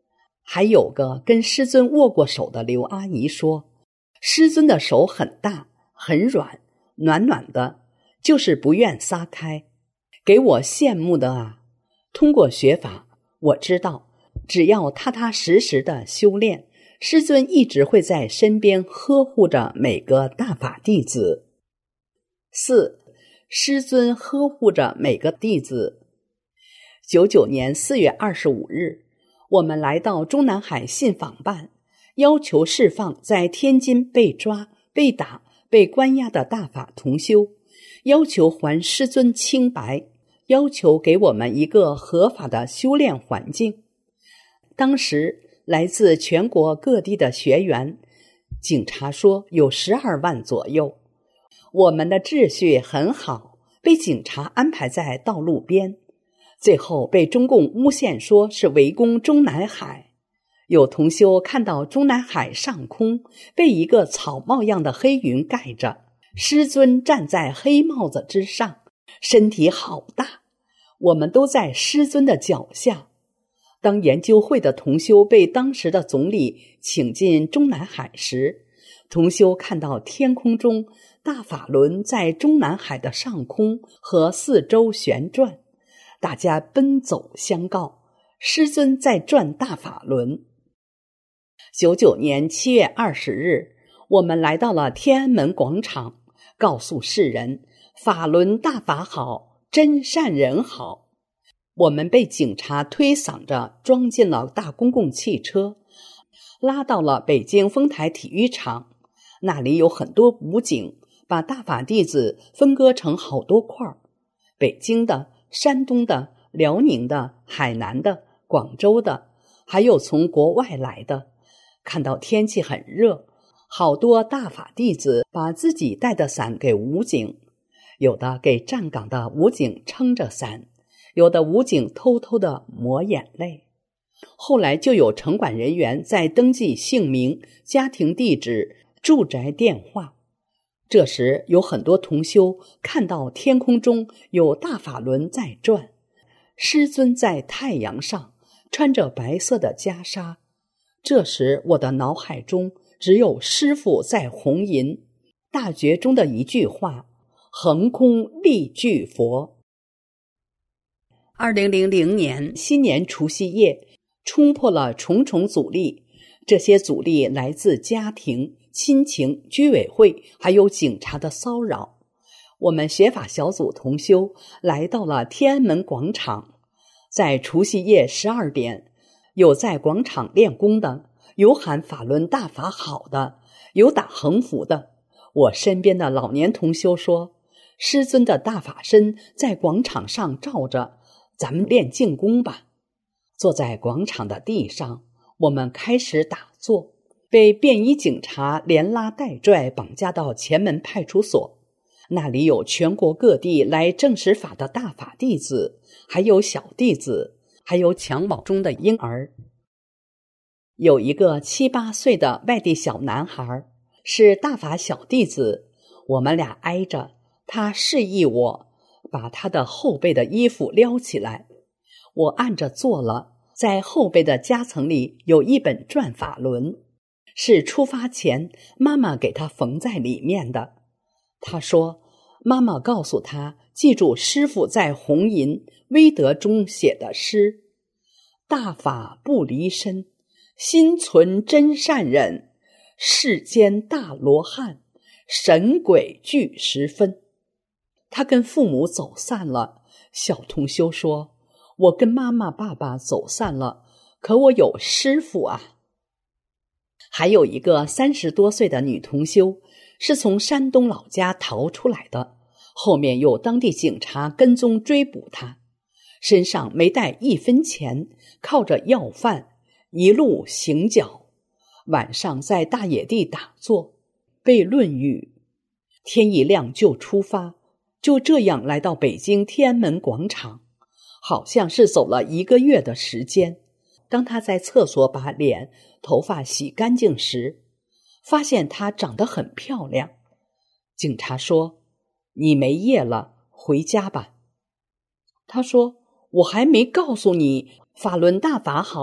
还有个跟师尊握过手的刘阿姨说，师尊的手很大很软，暖暖的，就是不愿撒开，给我羡慕的啊。通过学法，我知道只要踏踏实实的修炼，师尊一直会在身边呵护着每个大法弟子。四，师尊呵护着每个弟子。九九年四月二十五日，我们来到中南海信访办，要求释放在天津被抓、被打、被关押的大法同修，要求还师尊清白，要求给我们一个合法的修炼环境。当时来自全国各地的学员，警察说有十二万左右。我们的秩序很好，被警察安排在道路边，最后被中共诬陷说是围攻中南海。有同修看到中南海上空被一个草帽样的黑云盖着，师尊站在黑帽子之上，身体好大，我们都在师尊的脚下。当研究会的同修被当时的总理请进中南海时，同修看到天空中大法轮在中南海的上空和四周旋转，大家奔走相告，师尊在转大法轮。九九年七月二十日，我们来到了天安门广场，告诉世人法轮大法好，真善人好。我们被警察推搡着装进了大公共汽车，拉到了北京丰台体育场，那里有很多武警，把大法弟子分割成好多块儿，北京的、山东的、辽宁的、海南的、广州的，还有从国外来的。看到天气很热，好多大法弟子把自己带的伞给武警，有的给站岗的武警撑着伞，有的武警偷偷地抹眼泪。后来就有城管人员在登记姓名、家庭地址、住宅电话。这时有很多同修看到天空中有大法轮在转，师尊在太阳上穿着白色的袈裟。这时我的脑海中只有师父在红吟大觉中的一句话：横空立具佛。二零零零年新年除夕夜，冲破了重重阻力，这些阻力来自家庭、亲情、居委会还有警察的骚扰。我们学法小组同修来到了天安门广场，在除夕夜十二点，有在广场练功的，有喊法轮大法好的，有打横幅的。我身边的老年同修说，师尊的大法身在广场上照着，咱们练静功吧。坐在广场的地上，我们开始打坐，被便衣警察连拉带拽绑架到前门派出所。那里有全国各地来证实法的大法弟子，还有小弟子，还有襁褓中的婴儿。有一个七八岁的外地小男孩，是大法小弟子，我们俩挨着，他示意我把他的后背的衣服撩起来，我按着做了。在后背的夹层里有一本转法轮，是出发前妈妈给他缝在里面的。他说，妈妈告诉他记住师父在红吟威德中写的诗：大法不离身，心存真善忍，世间大罗汉，神鬼俱十分。他跟父母走散了，小同修说，我跟妈妈爸爸走散了，可我有师父啊。还有一个三十多岁的女同修，是从山东老家逃出来的，后面有当地警察跟踪追捕她，身上没带一分钱，靠着要饭一路行脚，晚上在大野地打坐，背论语，天一亮就出发，就这样来到北京天安门广场。好像是走了一个月的时间。当他在厕所把脸、头发洗干净时，发现他长得很漂亮。警察说，你没业了，回家吧。他说，我还没告诉你，法轮大法好，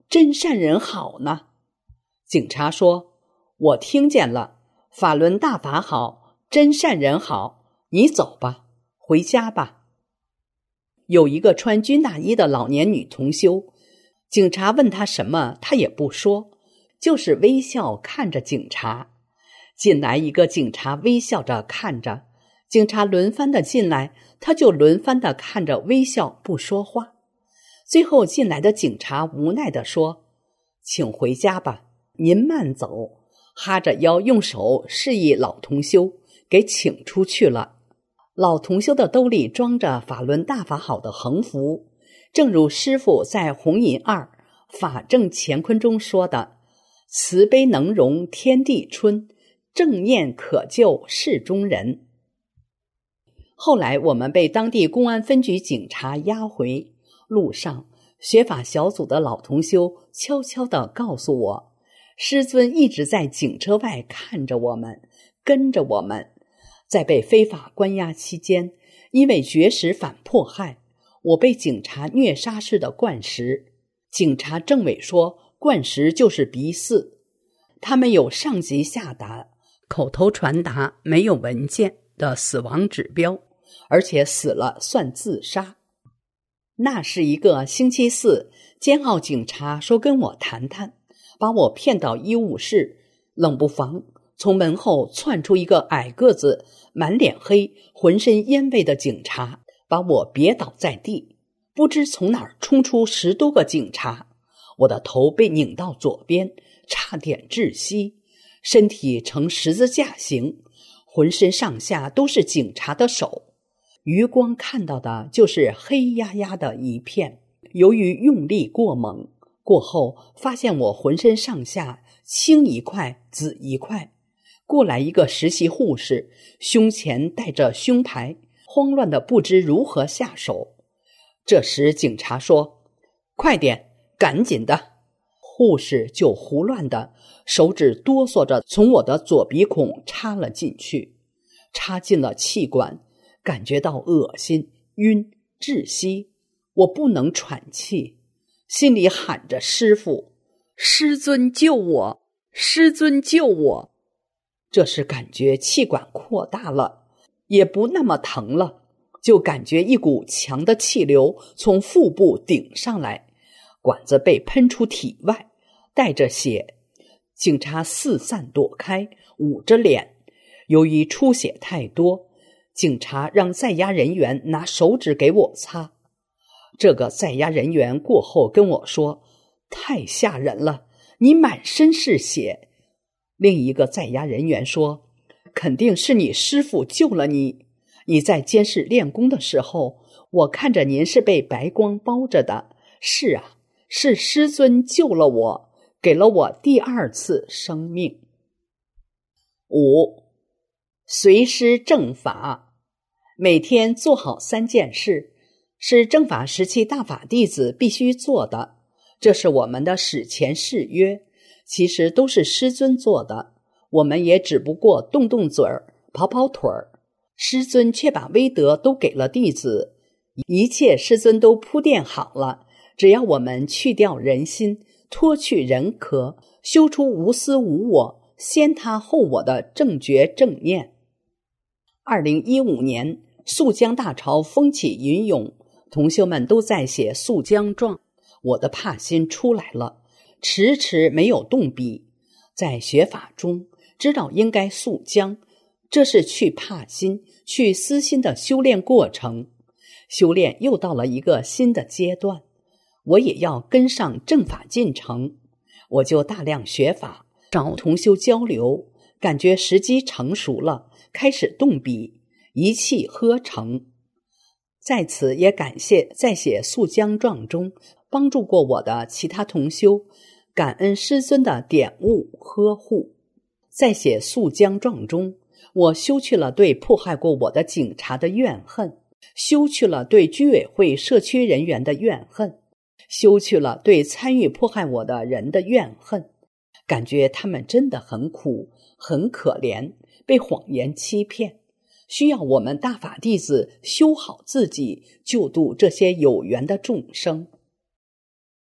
真善人好呢。警察说，我听见了，法轮大法好，真善人好，你走吧，回家吧。有一个穿军大衣的老年女同修，警察问她什么，她也不说，就是微笑看着警察。进来一个警察微笑着看着，警察轮番的进来，他就轮番的看着微笑不说话。最后进来的警察无奈地说，请回家吧，您慢走，哈着腰用手示意老同修给请出去了。老同修的兜里装着法轮大法好的横幅，正如师父在弘引二法正乾坤中说的，慈悲能容天地春，正念可救世中人。后来我们被当地公安分局警察押回，路上学法小组的老同修悄悄地告诉我，师尊一直在警车外看着我们，跟着我们。在被非法关押期间，因为绝食反迫害，我被警察虐杀式的灌食。警察政委说，灌食就是逼死。他们有上级下达口头传达没有文件的死亡指标，而且死了算自杀。那是一个星期四，监号警察说跟我谈谈，把我骗到医务室，冷不防从门后窜出一个矮个子满脸黑浑身烟味的警察，把我别倒在地。不知从哪儿冲出十多个警察，我的头被拧到左边，差点窒息，身体呈十字架形，浑身上下都是警察的手，余光看到的就是黑压压的一片。由于用力过猛，过后发现我浑身上下青一块紫一块。过来一个实习护士，胸前带着胸牌，慌乱的不知如何下手。这时警察说，快点，赶紧的。护士就胡乱的手指哆嗦着从我的左鼻孔插了进去，插进了气管，感觉到恶心、晕、窒息，我不能喘气，心里喊着师父，师尊救我，师尊救我。这时感觉气管扩大了，也不那么疼了，就感觉一股强的气流从腹部顶上来，管子被喷出体外，带着血。警察四散躲开，捂着脸。由于出血太多，警察让在押人员拿手指给我擦。这个在押人员过后跟我说，太吓人了，你满身是血。另一个在押人员说，肯定是你师父救了你，你在监室练功的时候，我看着您是被白光包着的。是啊，是师尊救了我，给了我第二次生命。五，随师正法，每天做好三件事，是正法时期大法弟子必须做的，这是我们的史前誓约，其实都是师尊做的，我们也只不过动动嘴儿，跑跑腿儿，师尊却把威德都给了弟子，一切师尊都铺垫好了，只要我们去掉人心，脱去人壳，修出无私无我、先他后我的正觉正念。二零一五年，肃江大潮风起云涌，同修们都在写肃江状，我的帕心出来了，迟迟没有动笔。在学法中知道应该肃江，这是去帕心、去私心的修炼过程。修炼又到了一个新的阶段，我也要跟上正法进程，我就大量学法，找同修交流，感觉时机成熟了，开始动笔，一气呵成。在此也感谢在写肃江状中帮助过我的其他同修，感恩师尊的点悟呵护。在写肃江状中，我修去了对迫害过我的警察的怨恨，修去了对居委会社区人员的怨恨，修去了对参与迫害我的人的怨恨，感觉他们真的很苦，很可怜，被谎言欺骗，需要我们大法弟子修好自己，救度这些有缘的众生。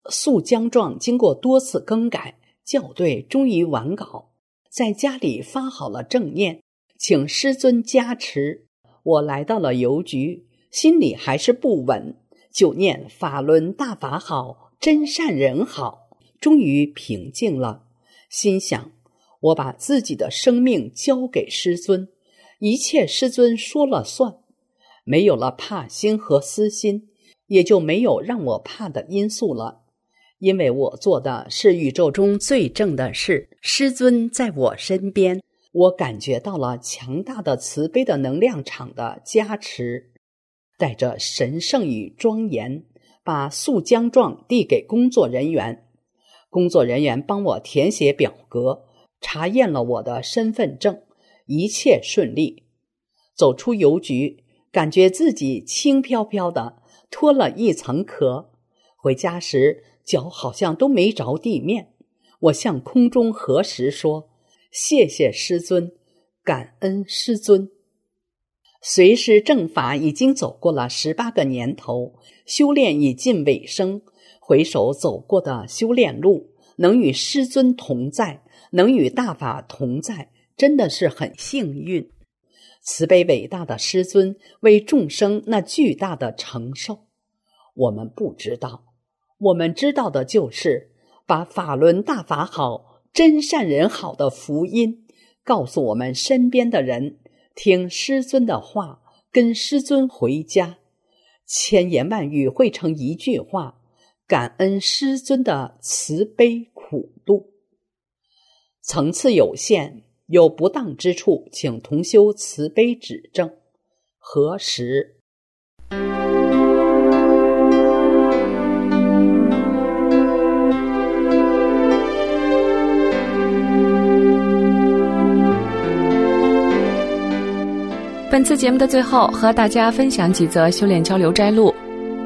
肃江状经过多次更改，校对终于完稿，在家里发好了正念，请师尊加持。我来到了邮局，心里还是不稳，就念法轮大法好，真善人好，终于平静了。心想，我把自己的生命交给师尊，一切师尊说了算，没有了怕心和私心，也就没有让我怕的因素了。因为我做的是宇宙中最正的事，师尊在我身边，我感觉到了强大的慈悲的能量场的加持，带着神圣与庄严，把肃江状递给工作人员。工作人员帮我填写表格，查验了我的身份证，一切顺利。走出邮局，感觉自己轻飘飘的，脱了一层壳。回家时，脚好像都没着地面。我向空中合十说，谢谢师尊，感恩师尊。随师正法已经走过了十八个年头，修炼已近尾声，回首走过的修炼路，能与师尊同在，能与大法同在，真的是很幸运。慈悲伟大的师尊为众生那巨大的承受，我们不知道，我们知道的就是把法轮大法好，真善人好的福音告诉我们身边的人，听师尊的话，跟师尊回家，千言万语汇成一句话，感恩师尊的慈悲苦度。层次有限，有不当之处，请同修慈悲指正。何时？ 本次节目的最后，和大家分享几则修炼交流摘录。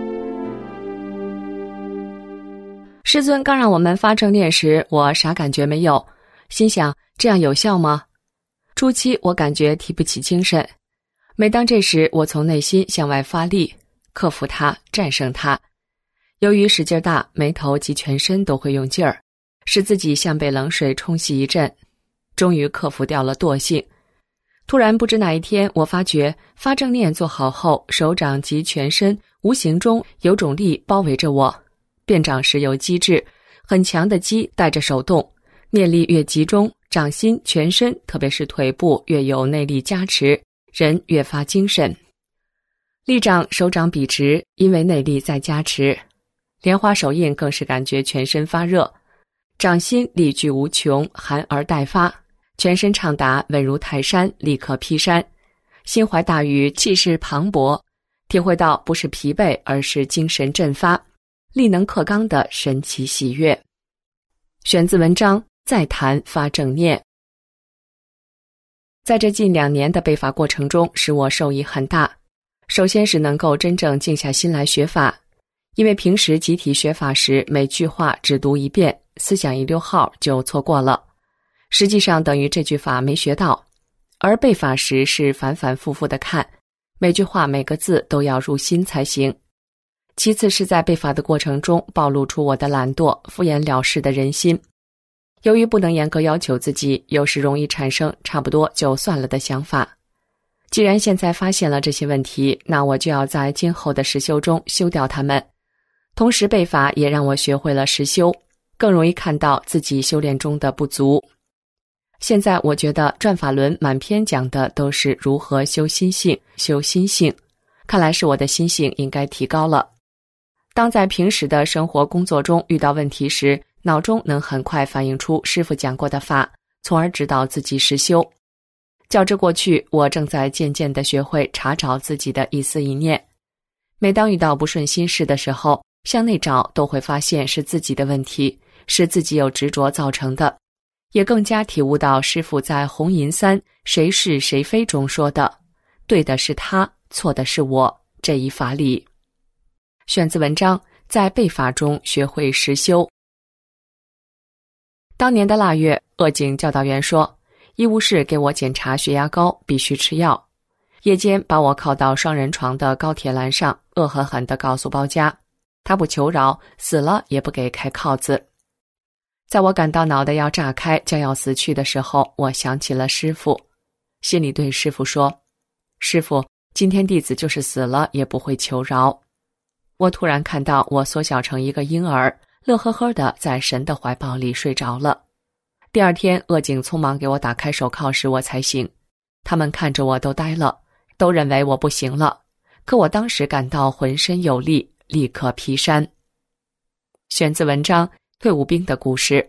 师尊刚让我们发正念时，我啥感觉没有，心想这样有效吗？初期我感觉提不起精神，每当这时，我从内心向外发力，克服它，战胜它。由于使劲大，眉头及全身都会用劲儿，使自己像被冷水冲洗一阵，终于克服掉了惰性。突然不知哪一天，我发觉发正念做好后，手掌及全身无形中有种力包围着我，变掌时有机制，很强的机带着手动，念力越集中，掌心全身特别是腿部越有内力加持，人越发精神。立掌手掌笔直，因为内力在加持。莲花手印更是感觉全身发热，掌心力聚无穷，含而待发，全身畅达，稳如泰山，立刻劈山。心怀大宇，气势磅礴，体会到不是疲惫，而是精神振发，力能克刚的神奇喜悦。选自文章，再谈发正念。在这近两年的背法过程中，使我受益很大。首先是能够真正静下心来学法，因为平时集体学法时，每句话只读一遍，思想一溜号就错过了，实际上等于这句法没学到。而背法时是反反复复的看，每句话每个字都要入心才行。其次是在背法的过程中暴露出我的懒惰、敷衍了事的人心。由于不能严格要求自己，有时容易产生差不多就算了的想法。既然现在发现了这些问题，那我就要在今后的实修中修掉它们。同时背法也让我学会了实修，更容易看到自己修炼中的不足。现在我觉得转法轮满篇讲的都是如何修心性，修心性，看来是我的心性应该提高了。当在平时的生活工作中遇到问题时，脑中能很快反映出师父讲过的法，从而指导自己实修。较之过去，我正在渐渐地学会查找自己的一思一念。每当遇到不顺心事的时候，向内找都会发现是自己的问题，是自己有执着造成的。也更加体悟到师父在红银三谁是谁非中说的，对的是他，错的是我，这一法理。选自文章，在背法中学会实修。当年的腊月，鄂景教导员说，医务室给我检查血压高，必须吃药。夜间把我靠到双人床的高铁栏上，恶狠狠地告诉包家， 他不求饶，死了也不给开铐子。在我感到脑袋要炸开，将要死去的时候，我想起了师父，心里对师父说：师父，今天弟子就是死了也不会求饶。我突然看到我缩小成一个婴儿，乐呵呵地在神的怀抱里睡着了。第二天，恶警匆忙给我打开手铐时，我才醒。他们看着我都呆了，都认为我不行了。可我当时感到浑身有力，立刻劈山。选自文章《退伍兵的故事》。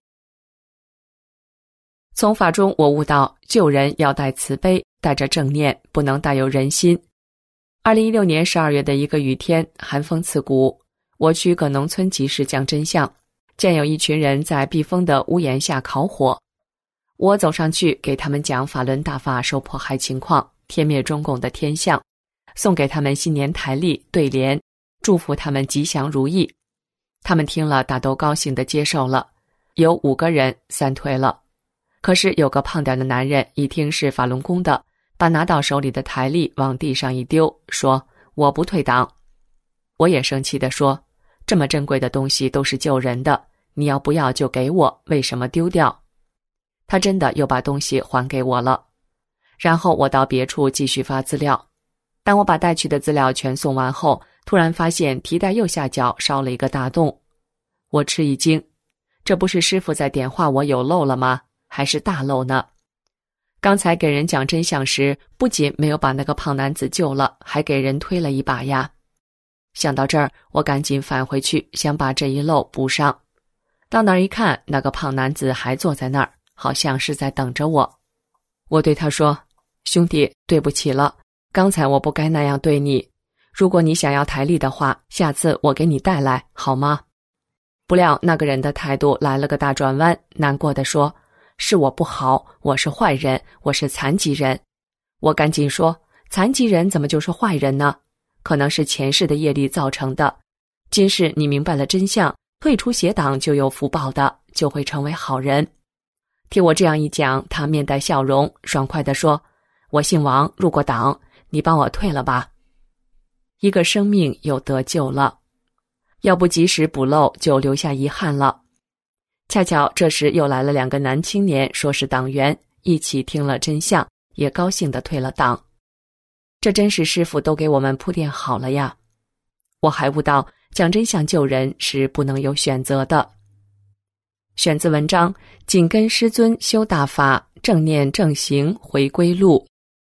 从法中我悟到，救人要带慈悲，带着正念，不能带有人心。二零一六年十二月的一个雨天，寒风刺骨，我去各农村集市讲真相，见有一群人在避风的屋檐下烤火。我走上去给他们讲法轮大法受迫害情况，天灭中共的天象，送给他们新年台历对联，祝福他们吉祥如意。他们听了大都高兴地接受了，有五个人散退了。可是有个胖点的男人一听是法轮功的，把拿到手里的台历往地上一丢，说我不退党。我也生气地说，这么珍贵的东西都是救人的，你要不要就给我，为什么丢掉？他真的又把东西还给我了。然后我到别处继续发资料。当我把带去的资料全送完后，突然发现提袋右下角烧了一个大洞。我吃一惊，这不是师父在点化我有漏了吗？还是大漏呢？刚才给人讲真相时，不仅没有把那个胖男子救了，还给人推了一把呀。想到这儿，我赶紧返回去，想把这一漏补上。到那儿一看，那个胖男子还坐在那儿，好像是在等着我。我对他说，兄弟，对不起了，刚才我不该那样对你。如果你想要台历的话，下次我给你带来，好吗？不料那个人的态度来了个大转弯，难过地说，是我不好，我是坏人，我是残疾人。我赶紧说，残疾人怎么就是坏人呢？可能是前世的业力造成的。今世你明白了真相，退出邪党就有福报的，就会成为好人。听我这样一讲，他面带笑容，爽快地说，我姓王，入过党，你帮我退了吧。一个生命又得救了，要不及时补漏，就留下遗憾了。恰巧这时又来了两个男青年，说是党员，一起听了真相，也高兴地退了党。这真是师父都给我们铺垫好了呀。我还悟到，讲真相救人是不能有选择的。选自文章《紧跟师尊修大法，正念正行回归路》。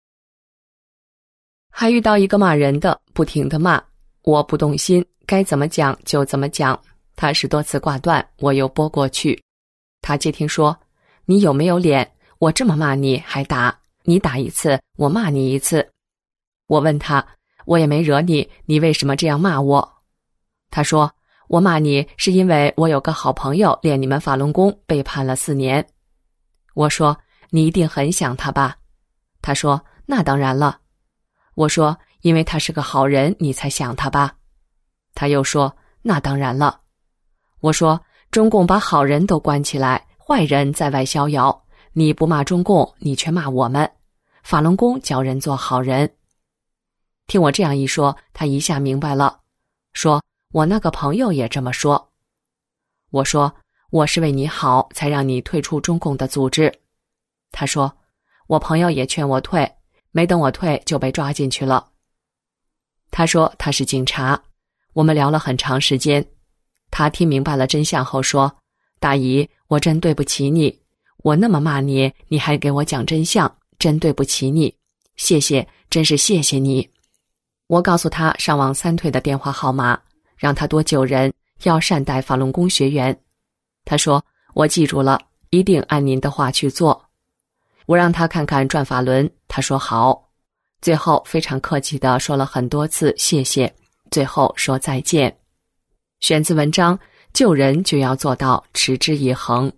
还遇到一个骂人的，不停地骂，我不动心，该怎么讲就怎么讲。他十多次挂断，我又拨过去。他接听说，你有没有脸？我这么骂你还打，你打一次，我骂你一次。我问他，我也没惹你，你为什么这样骂我？他说，我骂你是因为我有个好朋友练你们法轮功，被判了四年。我说，你一定很想他吧？他说，那当然了。我说，因为他是个好人，你才想他吧？他又说，那当然了。我说，中共把好人都关起来，坏人在外逍遥，你不骂中共，你却骂我们。法轮功教人做好人。听我这样一说，他一下明白了，说，我那个朋友也这么说。我说，我是为你好，才让你退出中共的组织。他说，我朋友也劝我退，没等我退就被抓进去了。他说他是警察，我们聊了很长时间。他听明白了真相后说，大姨，我真对不起你，我那么骂你，你还给我讲真相，真对不起你，谢谢，真是谢谢你。我告诉他上网三退的电话号码，让他多救人，要善待法轮功学员。他说，我记住了，一定按您的话去做。我让他看看转法轮，他说好。最后非常客气地说了很多次谢谢，最后说再见。选自文章，救人就要做到持之以恒。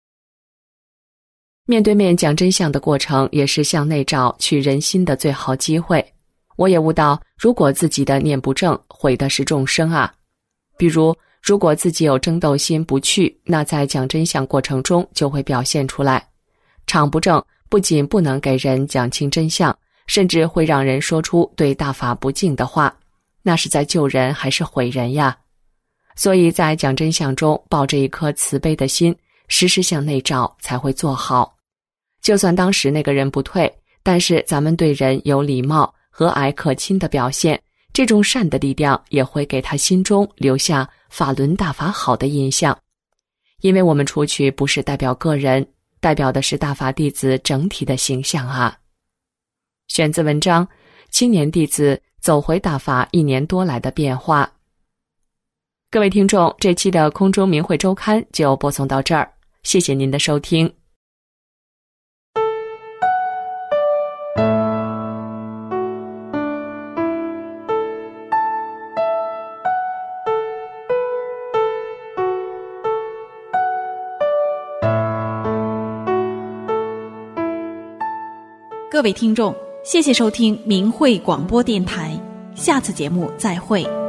面对面讲真相的过程，也是向内照取人心的最好机会。我也悟到，如果自己的念不正，毁的是众生啊。比如，如果自己有争斗心不去，那在讲真相过程中就会表现出来。场不正，不仅不能给人讲清真相，甚至会让人说出对大法不敬的话，那是在救人还是毁人呀？ 所以在讲真相中抱着一颗慈悲的心，时时向内照，才会做好。就算当时那个人不退，但是咱们对人有礼貌、和蔼可亲的表现，这种善的力量也会给他心中留下法轮大法好的印象。因为我们出去不是代表个人，代表的是大法弟子整体的形象啊。选自文章《青年弟子走回大法一年多来的变化》。各位听众，这期的空中明慧周刊就播送到这儿，谢谢您的收听。 各位听众，谢谢收听明慧广播电台，下次节目再会。